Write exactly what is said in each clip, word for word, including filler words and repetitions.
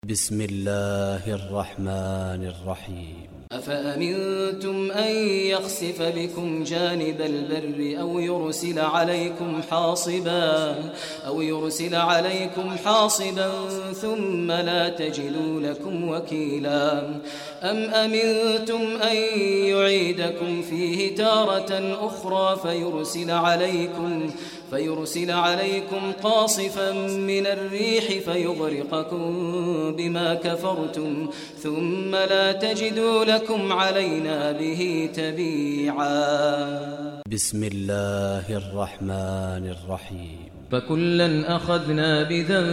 بسم الله الرحمن الرحيم. أفأمنتم أن يخسف بكم جانب البر أو يرسل عليكم حاصبا أو يرسل عليكم حاصبا ثم لا تجدوا لكم وكيلا أم أمنتم أن يعيدكم فيه تارة أخرى فيرسل عليكم فيرسل عليكم قاصفا من الريح فيغرقكم بما كفرتم ثم لا تجدوا لكم علينا به تبيعا. بسم الله الرحمن الرحيم. فكلا أخذنا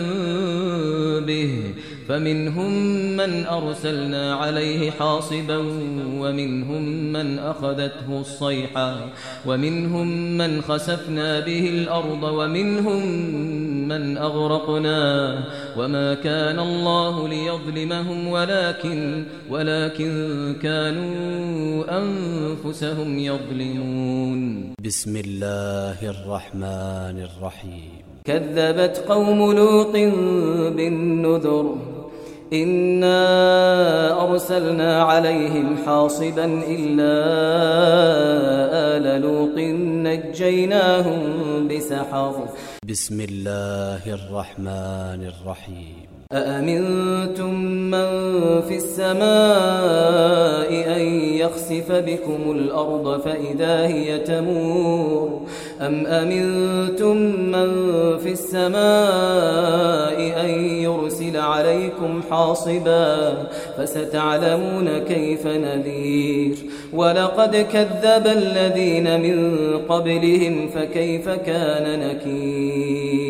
بذنبه فمنهم من أرسلنا عليه حاصبا ومنهم من أخذته الصيحة ومنهم من خسفنا به الأرض ومنهم من أغرقنا وما كان الله ليظلمهم ولكن, ولكن كانوا أنفسهم يظلمون. بسم الله الرحمن الرحيم. كذبت قوم لوط بالنذر إنا أرسلنا عليهم حاصبا إلا آل لوط نجيناهم بسحر. بسم الله الرحمن الرحيم. أأمنتم من في السماء أن يخسف بكم الأرض فإذا هي تمور أم أمنتم من في السماء أن يرسل عليكم حاصبا فستعلمون كيف نذير. ولقد كذب الذين من قبلهم فكيف كان نكير.